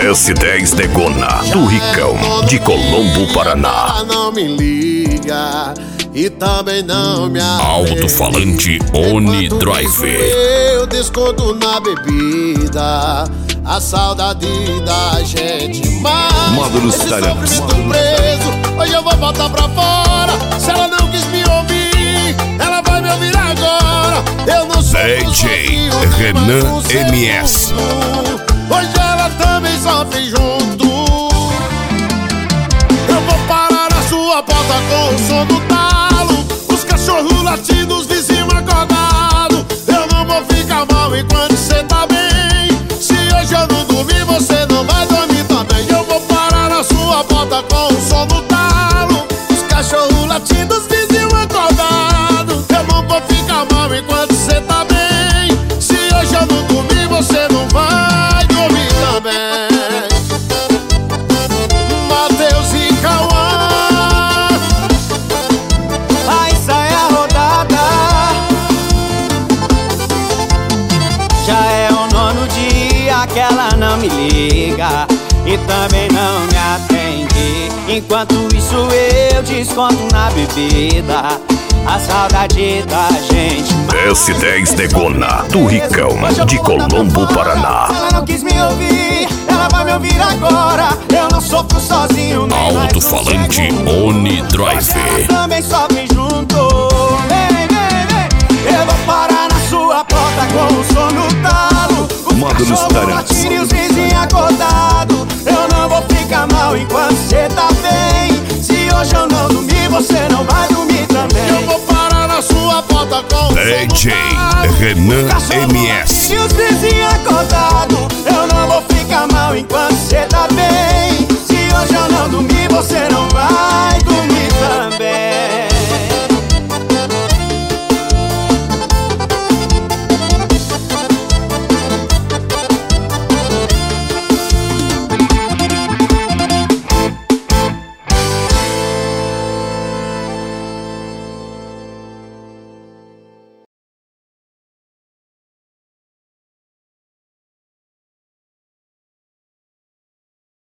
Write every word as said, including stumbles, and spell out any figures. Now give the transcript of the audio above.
S dez Degona, do Ricão, de Colombo, Paraná. Não me liga e também não me Alto-falante Oni Drive. Eu desconto na bebida, a saudade da gente. Mas Módulos italianos. preso, hoje eu vou botar pra fora. Se ela não quis me ouvir, ela vai me ouvir agora. Eu não sou D J Renan M S. Hoje ela também sofre junto. Eu vou parar na sua porta com o som do talo, os cachorros latindo, os vizinhos acordados. Eu não vou ficar mal enquanto cê tá bem. Se hoje eu não dormir, você não vai dormir também. Eu vou parar na sua porta com o som do talo, os cachorros latindo, os vizinhos acordados. Eu não vou ficar mal enquanto cê tá bem. Se hoje eu não dormir, você não vai dormir também. Matheus e Cauã, aí sai a rodada. Já é o nono dia que ela não me liga e também não me atende. Enquanto isso eu desconto na bebida, a saudade da gente. S dez Degona, do Ricão, de Colombo, Paraná. Ela não quis me ouvir, ela vai me ouvir agora. Eu não sofro sozinho, nem mais Alto-falante sossego. Oni Drive. Elas também sofrem junto. Vem, vem, vem. Eu vou parar na sua porta com o som no talo, os Módulos cachorros italianos. latindo e os vizinhos acordados. Eu não vou ficar mal enquanto cê tá bem. Se hoje eu não dormir, você não vai dormir também. eu vou parar na sua porta com o D som J do talo, Renan Cachorro M latindo S. e os vizinhos acordados. Eu não vou ficar mal enquanto cê tá